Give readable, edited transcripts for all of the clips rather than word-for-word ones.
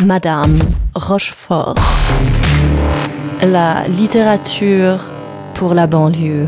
Madame Rochefort. La littérature pour la banlieue.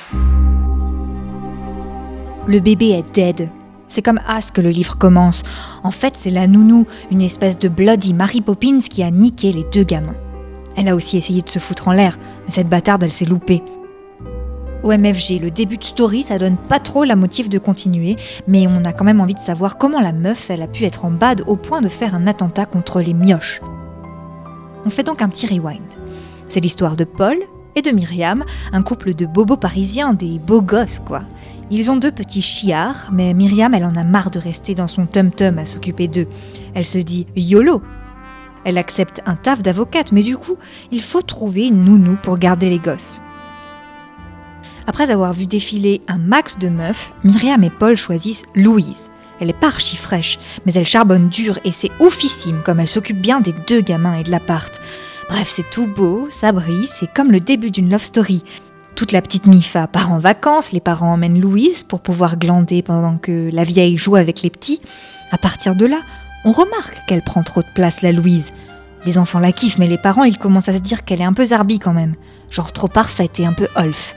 Le bébé est dead. C'est comme As que le livre commence. En fait, c'est la nounou, une espèce de Bloody Mary Poppins qui a niqué les deux gamins. Elle a aussi essayé de se foutre en l'air, mais cette bâtarde, elle s'est loupée. Au MFG, le début de story, ça donne pas trop la motive de continuer, mais on a quand même envie de savoir comment la meuf, elle a pu être en bad au point de faire un attentat contre les mioches. On fait donc un petit rewind. C'est l'histoire de Paul et de Myriam, un couple de bobos parisiens, des beaux gosses quoi. Ils ont 2 petits chiards, mais Myriam, elle en a marre de rester dans son tum-tum à s'occuper d'eux. Elle se dit « YOLO !» Elle accepte un taf d'avocate, mais du coup, il faut trouver une nounou pour garder les gosses. Après avoir vu défiler un max de meufs, Myriam et Paul choisissent Louise. Elle est pas archi fraîche, mais elle charbonne dur et c'est oufissime comme elle s'occupe bien des 2 gamins et de l'appart. Bref, c'est tout beau, ça brille, c'est comme le début d'une love story. Toute la petite Mifa part en vacances, les parents emmènent Louise pour pouvoir glander pendant que la vieille joue avec les petits. À partir de là, on remarque qu'elle prend trop de place, la Louise. Les enfants la kiffent, mais les parents, ils commencent à se dire qu'elle est un peu zarbi quand même. Genre trop parfaite et un peu olf.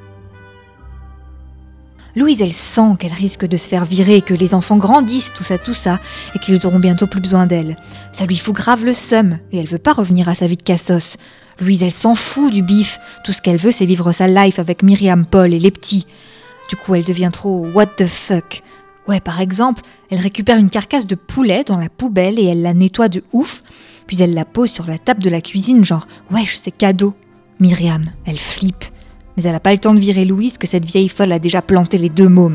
Louise, elle sent qu'elle risque de se faire virer, que les enfants grandissent, tout ça, et qu'ils auront bientôt plus besoin d'elle. Ça lui fout grave le seum, et elle veut pas revenir à sa vie de cassos. Louise, elle s'en fout du bif. Tout ce qu'elle veut, c'est vivre sa life avec Myriam, Paul et les petits. Du coup, elle devient trop what the fuck. Ouais, par exemple, elle récupère une carcasse de poulet dans la poubelle et elle la nettoie de ouf, puis elle la pose sur la table de la cuisine, genre « wesh, c'est cadeau ». Myriam, elle flippe. Mais elle n'a pas le temps de virer Louise que cette vieille folle a déjà planté les 2 mômes.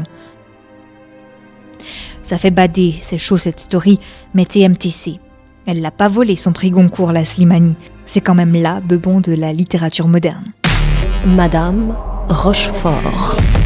Ça fait bader, c'est chaud cette story, mais TMTC. Elle l'a pas volé son prix Goncourt, la Slimani. C'est quand même là, bebon de la littérature moderne. Madame Rochefort.